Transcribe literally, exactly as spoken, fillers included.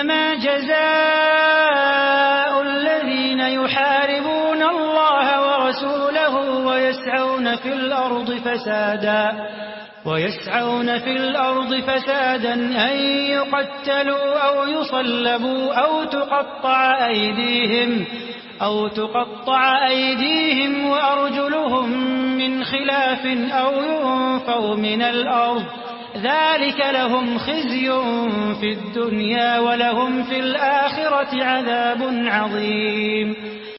إنما جزاء الذين يحاربون الله ورسوله ويسعون في الأرض فسادا ويسعون في الأرض فسادا أن يقتلوا أو يصلبوا أو تقطع أيديهم أو تقطع أيديهم وأرجلهم من خلاف أو ينفوا من الأرض ذلك لهم خزي في الدنيا ولهم في الآخرة عذاب عظيم.